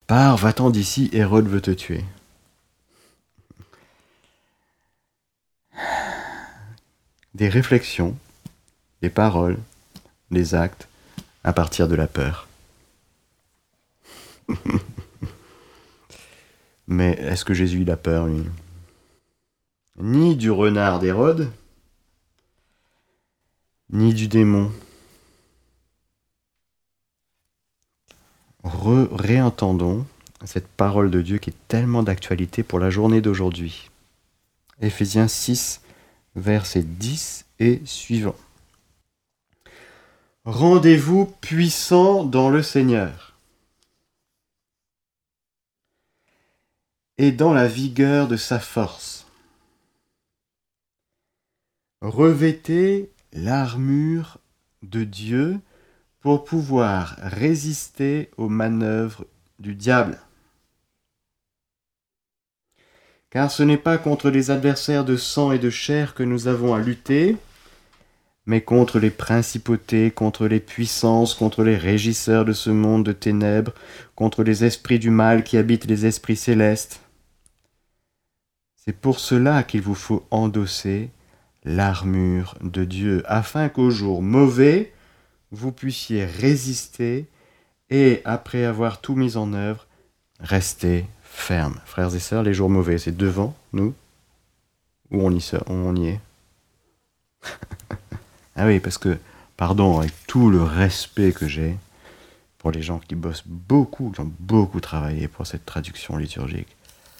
Pars, va-t'en d'ici, Hérode veut te tuer. Des réflexions, des paroles, des actes à partir de la peur. Mais est-ce que Jésus il a peur, lui? Ni du renard d'Hérode, ni du démon. Réentendons cette parole de Dieu qui est tellement d'actualité pour la journée d'aujourd'hui. Éphésiens 6, versets 10 et suivants. Rendez-vous puissants dans le Seigneur et dans la vigueur de sa force. Revêtez l'armure de Dieu pour pouvoir résister aux manœuvres du diable. Car ce n'est pas contre les adversaires de sang et de chair que nous avons à lutter, mais contre les principautés, contre les puissances, contre les régisseurs de ce monde de ténèbres, contre les esprits du mal qui habitent les esprits célestes. C'est pour cela qu'il vous faut endosser l'armure de Dieu, afin qu'au jour mauvais, vous puissiez résister et, après avoir tout mis en œuvre, rester ferme. Frères et sœurs, les jours mauvais, c'est devant nous ou on y est? Ah oui, parce que, pardon, avec tout le respect que j'ai pour les gens qui bossent beaucoup, qui ont beaucoup travaillé pour cette traduction liturgique,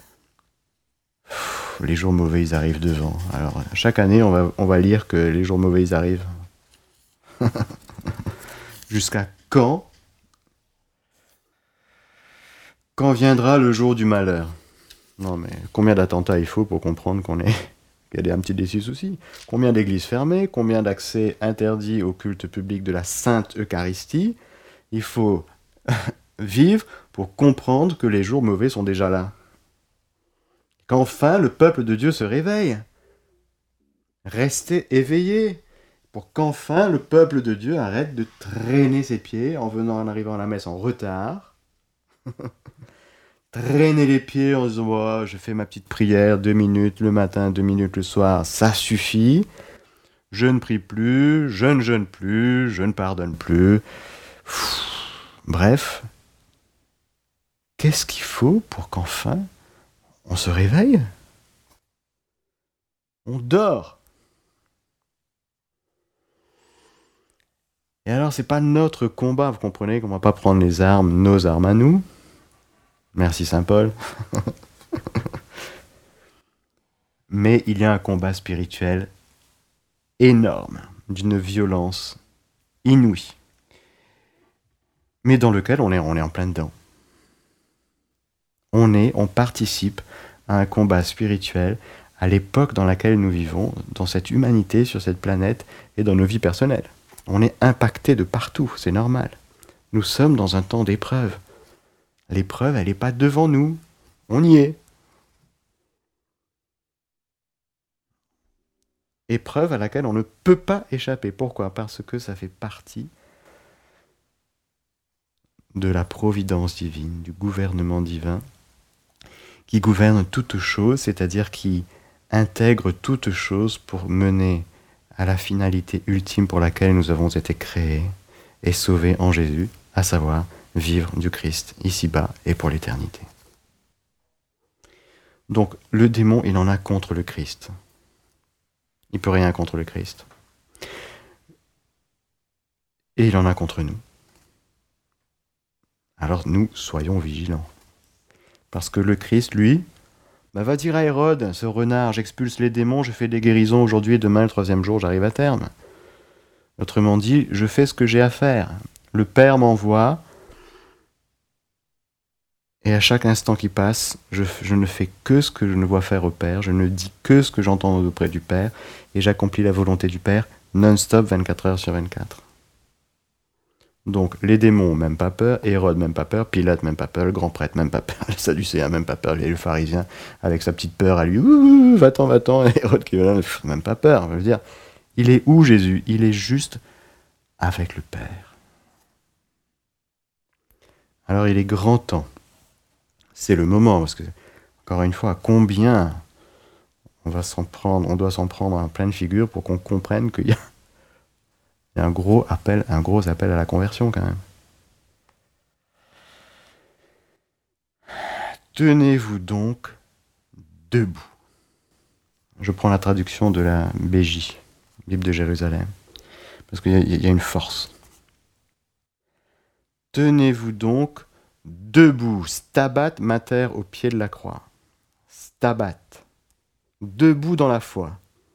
les jours mauvais, ils arrivent devant. Alors, chaque année, on va lire que les jours mauvais, ils arrivent. Jusqu'à quand? Quand viendra le jour du malheur? Non, mais combien d'attentats il faut pour comprendre qu'il y a un petit déçu souci? Combien d'églises fermées? Combien d'accès interdits au culte public de la Sainte Eucharistie? Il faut vivre pour comprendre que les jours mauvais sont déjà là. Qu'enfin le peuple de Dieu se réveille. Restez éveillés pour qu'enfin le peuple de Dieu arrête de traîner ses pieds en arrivant à la messe en retard. Traîner les pieds en disant oh, je fais ma petite prière 2 minutes le matin, 2 minutes le soir, ça suffit. Je ne prie plus, je ne jeûne plus, je ne pardonne plus. Bref, qu'est-ce qu'il faut pour qu'enfin on se réveille? On dort. Et alors, c'est pas notre combat, vous comprenez qu'on va pas prendre les armes, nos armes à nous. Merci Saint Paul. Mais il y a un combat spirituel énorme, d'une violence inouïe, mais dans lequel on est en plein dedans. On participe à un combat spirituel à l'époque dans laquelle nous vivons, dans cette humanité, sur cette planète et dans nos vies personnelles. On est impacté de partout, c'est normal. Nous sommes dans un temps d'épreuve. L'épreuve, elle n'est pas devant nous, on y est. Épreuve à laquelle on ne peut pas échapper. Pourquoi? Parce que ça fait partie de la providence divine, du gouvernement divin, qui gouverne toutes choses, c'est-à-dire qui intègre toutes choses pour mener à la finalité ultime pour laquelle nous avons été créés et sauvés en Jésus, à savoir vivre du Christ ici-bas et pour l'éternité. Donc le démon, il en a contre le Christ. Il ne peut rien contre le Christ. Et il en a contre nous. Alors nous, soyons vigilants. Parce que le Christ, lui, va dire à Hérode, ce renard, j'expulse les démons, je fais des guérisons aujourd'hui et demain, le 3e jour, j'arrive à terme. Autrement dit, je fais ce que j'ai à faire. Le Père m'envoie, et à chaque instant qui passe, je ne fais que ce que je ne vois faire au Père, je ne dis que ce que j'entends auprès du Père, et j'accomplis la volonté du Père non-stop 24 heures sur 24. Donc les démons, même pas peur, Hérode, même pas peur, Pilate, même pas peur, le grand prêtre, même pas peur, les Sadducéens, même pas peur, le pharisien, avec sa petite peur à lui, va-t'en, Hérode qui va là, même pas peur, je veux dire, il est où Jésus? Il est juste avec le Père. Alors il est grand temps c'est le moment, parce que, encore une fois, combien on doit s'en prendre en pleine figure pour qu'on comprenne qu'il y a un gros appel à la conversion quand même. Tenez-vous donc debout. Je prends la traduction de la BJ, Bible de Jérusalem, parce qu'il y a une force. Tenez-vous donc debout, stabat mater au pied de la croix. Stabat, debout dans la foi.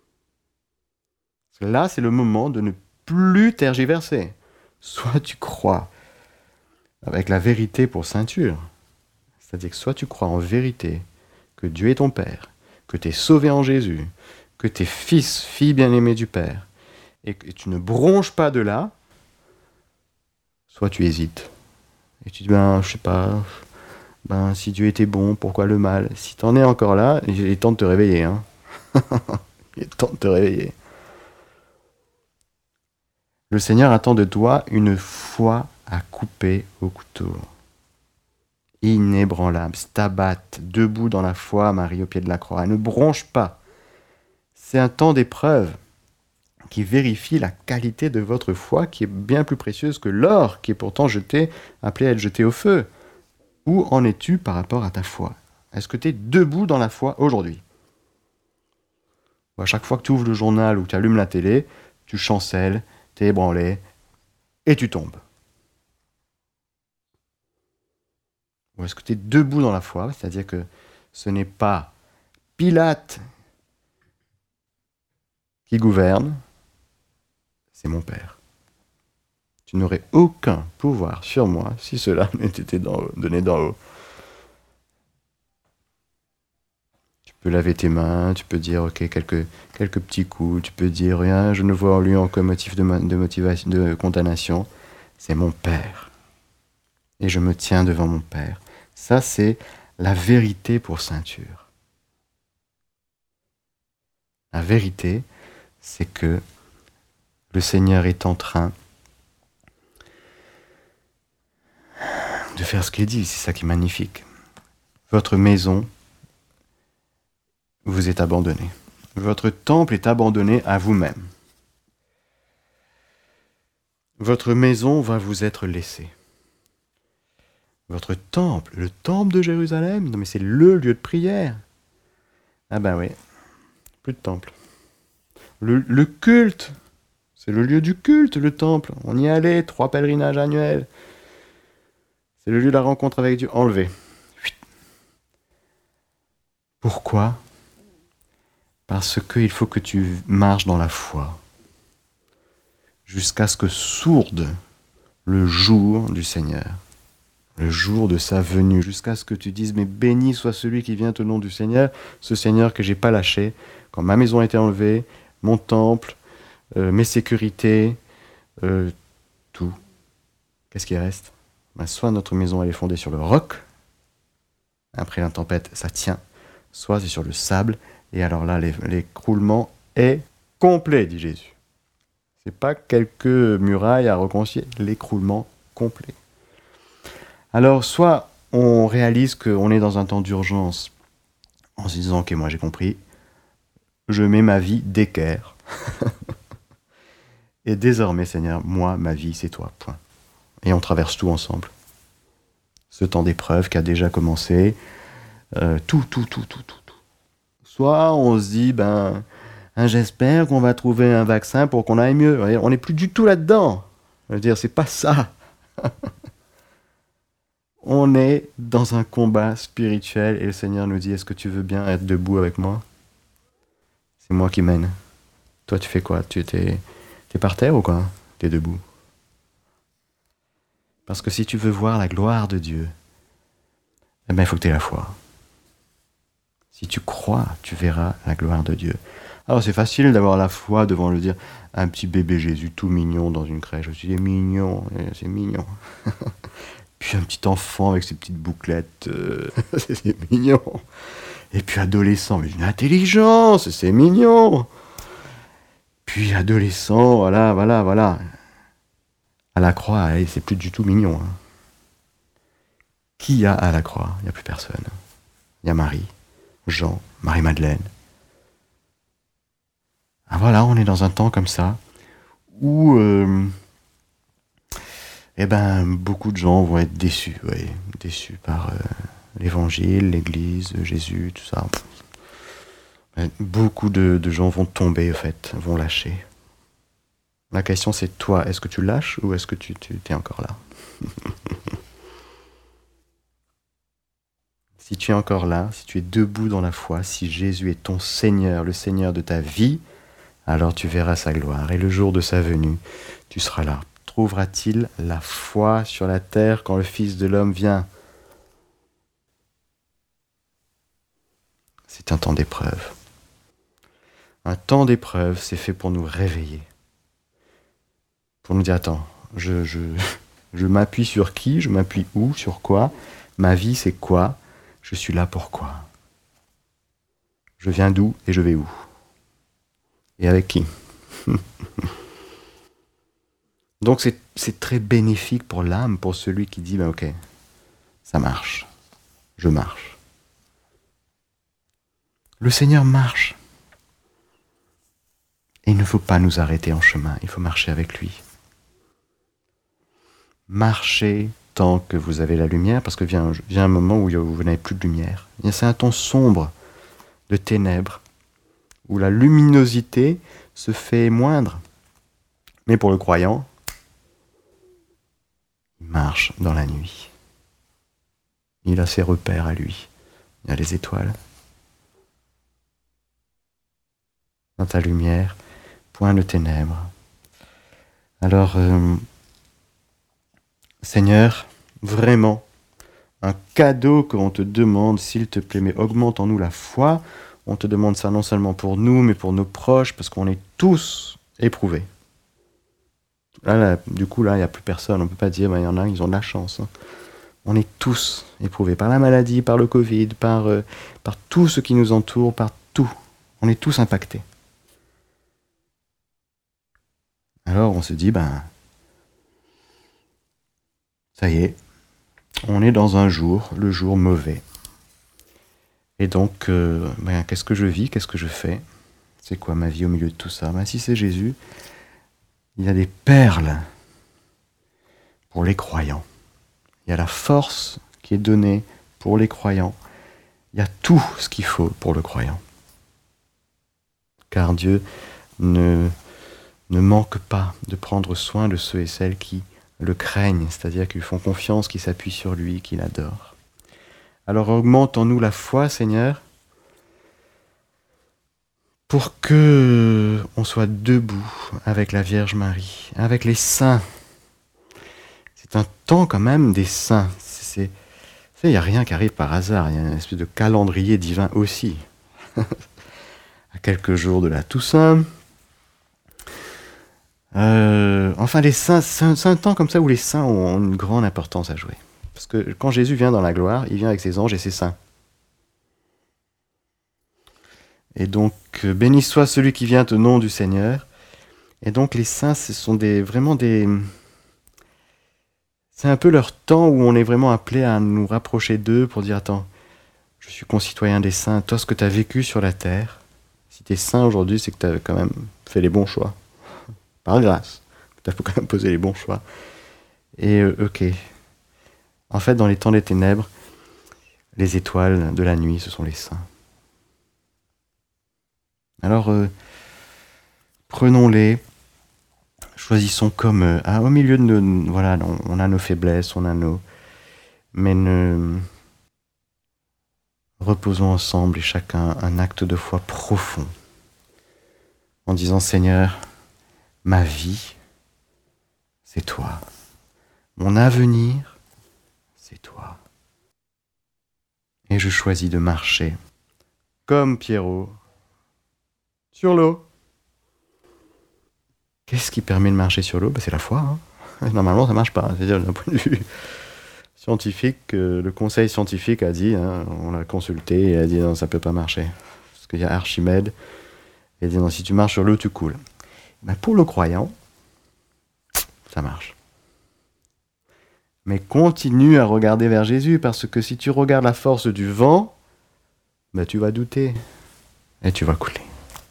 Là, c'est le moment de ne plus tergiverser. Soit tu crois avec la vérité pour ceinture, c'est-à-dire que soit tu crois en vérité que Dieu est ton Père, que tu es sauvé en Jésus, que tu es fils, fille bien-aimée du Père, et que tu ne bronches pas de là, soit tu hésites. Et tu dis, je sais pas, si Dieu était bon, pourquoi le mal? Si tu en es encore là, il est temps de te réveiller. Hein. Il est temps de te réveiller. Le Seigneur attend de toi une foi à couper au couteau. Inébranlable, stabat, debout dans la foi, Marie au pied de la croix. Elle ne bronche pas. C'est un temps d'épreuve qui vérifie la qualité de votre foi, qui est bien plus précieuse que l'or, qui est pourtant appelé à être jeté au feu. Où en es-tu par rapport à ta foi? Est-ce que tu es debout dans la foi aujourd'hui? Ou à chaque fois que tu ouvres le journal ou que tu allumes la télé, tu chancelles, tu es ébranlé et tu tombes? Ou est-ce que tu es debout dans la foi? C'est-à-dire que ce n'est pas Pilate qui gouverne, c'est mon Père. Tu n'aurais aucun pouvoir sur moi si cela m'était donné d'en haut. Tu peux laver tes mains, tu peux dire ok quelques petits coups, tu peux dire rien, je ne vois en lui aucun motif de condamnation. C'est mon Père. Et je me tiens devant mon Père. Ça, c'est la vérité pour ceinture. La vérité, c'est que le Seigneur est en train de faire ce qu'il dit. C'est ça qui est magnifique. Votre maison vous est abandonnée. Votre temple est abandonné à vous-même. Votre maison va vous être laissée. Votre temple, le temple de Jérusalem, non mais c'est le lieu de prière. Ah ben oui, plus de temple. Le culte, c'est le lieu du culte, le temple. On y allait, 3 pèlerinages annuels. C'est le lieu de la rencontre avec Dieu, enlevé. Pourquoi? Parce qu'il faut que tu marches dans la foi. Jusqu'à ce que sourde le jour du Seigneur. Le jour de sa venue, jusqu'à ce que tu dises, mais béni soit celui qui vient au nom du Seigneur, ce Seigneur que j'ai pas lâché, quand ma maison a été enlevée, mon temple, mes sécurités, tout. Qu'est-ce qui reste? Soit notre maison elle est fondée sur le roc, après la tempête ça tient, soit c'est sur le sable, et alors là l'écroulement est complet, dit Jésus. C'est pas quelques murailles à reconcilier, l'écroulement complet. Alors, soit on réalise qu'on est dans un temps d'urgence en se disant « Ok, moi j'ai compris, je mets ma vie d'équerre. Et désormais, Seigneur, moi, ma vie, c'est toi, point. » Et on traverse tout ensemble. Ce temps d'épreuve qui a déjà commencé, tout. Soit on se dit « J'espère qu'on va trouver un vaccin pour qu'on aille mieux. » On n'est plus du tout là-dedans. Je veux dire, c'est pas ça. On est dans un combat spirituel et le Seigneur nous dit « Est-ce que tu veux bien être debout avec moi? C'est moi qui mène. Toi, tu fais quoi? T'es par terre ou quoi? T'es debout. » Parce que si tu veux voir la gloire de Dieu, il faut que tu aies la foi. Si tu crois, tu verras la gloire de Dieu. Alors c'est facile d'avoir la foi devant le dire un petit bébé Jésus tout mignon dans une crèche. Je me suis dit mignon, c'est mignon. Puis un petit enfant avec ses petites bouclettes, c'est mignon. Et puis adolescent, mais une intelligence, c'est mignon. Puis adolescent, voilà. À la croix, c'est plus du tout mignon. Hein. Qui y a à la croix? Il n'y a plus personne. Il y a Marie, Jean, Marie-Madeleine. Ah voilà, on est dans un temps comme ça où beaucoup de gens vont être déçus, ouais, déçus par l'évangile, l'église, Jésus, tout ça. Beaucoup de gens vont tomber, en fait, vont lâcher. La question c'est toi, est-ce que tu lâches ou est-ce que tu es encore là? Si tu es encore là, si tu es debout dans la foi, si Jésus est ton Seigneur, le Seigneur de ta vie, alors tu verras sa gloire. Et le jour de sa venue, tu seras là. Trouvera-t-il la foi sur la terre quand le Fils de l'homme vient? C'est un temps d'épreuve. Un temps d'épreuve, c'est fait pour nous réveiller. Pour nous dire, attends, je m'appuie sur qui? Je m'appuie où? Sur quoi? Ma vie, c'est quoi? Je suis là pourquoi? Je viens d'où et je vais où? Et avec qui? Donc c'est très bénéfique pour l'âme, pour celui qui dit, ok, ça marche, je marche. Le Seigneur marche. Et il ne faut pas nous arrêter en chemin, il faut marcher avec lui. Marchez tant que vous avez la lumière, parce que vient un moment où vous n'avez plus de lumière. C'est un temps sombre, de ténèbres, où la luminosité se fait moindre. Mais pour le croyant, il marche dans la nuit. Il a ses repères à lui. Il y a les étoiles. Dans ta lumière, point de ténèbres. Alors, Seigneur, vraiment, un cadeau qu'on te demande, s'il te plaît, mais augmente en nous la foi. On te demande ça non seulement pour nous, mais pour nos proches, parce qu'on est tous éprouvés. Du coup, il n'y a plus personne. On ne peut pas dire, il y en a, ils ont de la chance. Hein. On est tous éprouvés par la maladie, par le Covid, par tout ce qui nous entoure, par tout. On est tous impactés. Alors on se dit, ça y est, on est dans un jour, le jour mauvais. Et donc, qu'est-ce que je vis, qu'est-ce que je fais? C'est quoi ma vie au milieu de tout ça? Si c'est Jésus, il y a des perles pour les croyants. Il y a la force qui est donnée pour les croyants. Il y a tout ce qu'il faut pour le croyant. Car Dieu ne manque pas de prendre soin de ceux et celles qui le craignent, c'est-à-dire qui lui font confiance, qui s'appuient sur lui, qui l'adorent. Alors augmente en nous la foi, Seigneur, pour que on soit debout avec la Vierge Marie, avec les saints. C'est un temps quand même des saints. Il n'y a rien qui arrive par hasard, il y a une espèce de calendrier divin aussi. À quelques jours de la Toussaint. Les saints, c'est un temps comme ça où les saints ont une grande importance à jouer. Parce que quand Jésus vient dans la gloire, il vient avec ses anges et ses saints. Et donc, béni soit celui qui vient au nom du Seigneur. Et donc, les saints, ce sont vraiment des... C'est un peu leur temps où on est vraiment appelé à nous rapprocher d'eux pour dire, attends, je suis concitoyen des saints. Toi, ce que tu as vécu sur la terre, si tu es saint aujourd'hui, c'est que tu as quand même fait les bons choix. Par grâce. Il faut quand même poser les bons choix. Et ok. En fait, dans les temps des ténèbres, les étoiles de la nuit, ce sont les saints. Alors, prenons-les, choisissons comme au milieu de nos... Voilà, on a nos faiblesses, on a nos... Mais reposons ensemble et chacun un acte de foi profond. En disant, Seigneur, ma vie, c'est toi. Mon avenir, c'est toi. Et je choisis de marcher, comme Pierrot, sur l'eau. Qu'est-ce qui permet de marcher sur l'eau? C'est la foi. Hein. Normalement, ça ne marche pas. C'est-à-dire, d'un point de vue scientifique, le conseil scientifique a dit, on l'a consulté et a dit non, ça ne peut pas marcher. Parce qu'il y a Archimède, il a dit non, si tu marches sur l'eau, tu coules. Pour le croyant, ça marche. Mais continue à regarder vers Jésus, parce que si tu regardes la force du vent, ben tu vas douter et tu vas couler.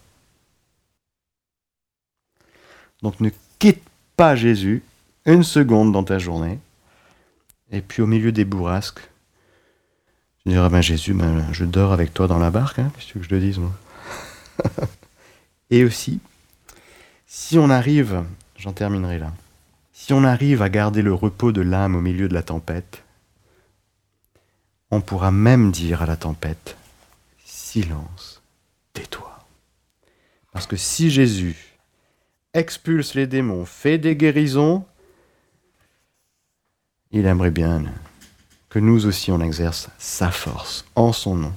Donc ne quitte pas Jésus une seconde dans ta journée, et puis au milieu des bourrasques, tu diras, ben Jésus, je dors avec toi dans la barque, hein, qu'est-ce que je te dise, moi. Et aussi, si on arrive, j'en terminerai là, si on arrive à garder le repos de l'âme au milieu de la tempête, on pourra même dire à la tempête, silence, tais-toi. Parce que si Jésus expulse les démons, fait des guérisons, il aimerait bien que nous aussi on exerce sa force en son nom.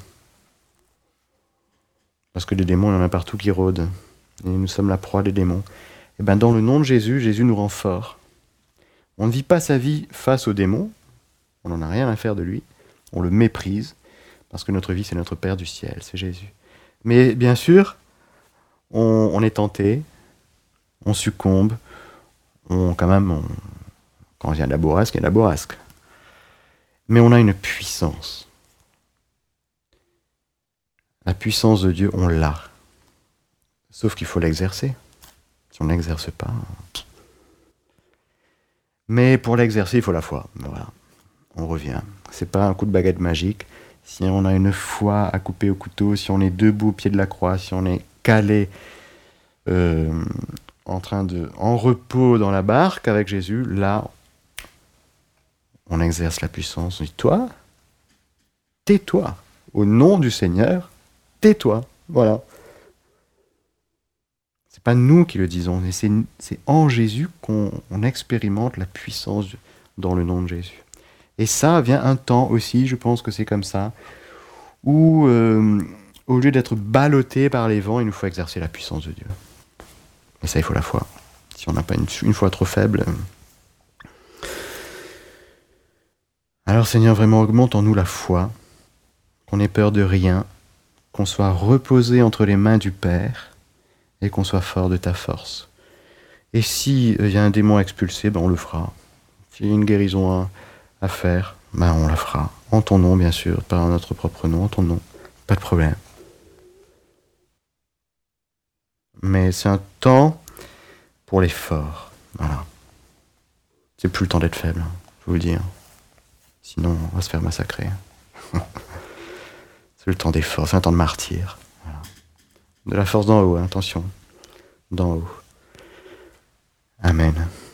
Parce que les démons, il y en a partout qui rôdent. Et nous sommes la proie des démons. Et bien dans le nom de Jésus, Jésus nous rend forts. On ne vit pas sa vie face aux démons. On n'en a rien à faire de lui. On le méprise. Parce que notre vie, c'est notre Père du ciel, c'est Jésus. Mais bien sûr, on est tenté. On succombe. Quand il y a de la bourrasque, il y a de la bourrasque. Mais on a une puissance. La puissance de Dieu, on l'a. Sauf qu'il faut l'exercer. Si on ne l'exerce pas... Mais pour l'exercer, il faut la foi. Voilà. On revient. C'est pas un coup de baguette magique. Si on a une foi à couper au couteau, si on est debout au pied de la croix, si on est calé en repos dans la barque avec Jésus, là, on exerce la puissance. On dit, toi, tais-toi. Au nom du Seigneur, tais-toi. Voilà. C'est pas nous qui le disons, mais c'est en Jésus qu'on expérimente la puissance dans le nom de Jésus. Et ça vient un temps aussi, je pense que c'est comme ça, où au lieu d'être ballotté par les vents, il nous faut exercer la puissance de Dieu. Et ça, il faut la foi. Si on n'a pas une foi trop faible... Alors Seigneur, vraiment augmente en nous la foi, qu'on ait peur de rien, qu'on soit reposé entre les mains du Père, et qu'on soit fort de ta force. Et si il y a un démon à expulser, on le fera. S'il y a une guérison à faire, on la fera. En ton nom, bien sûr, pas en notre propre nom, en ton nom. Pas de problème. Mais c'est un temps pour les forts. Voilà. C'est plus le temps d'être faible, je vous le dis. Sinon, on va se faire massacrer. C'est le temps des forts, c'est un temps de martyr. Voilà. De la force d'en haut, attention. D'en haut. Amen.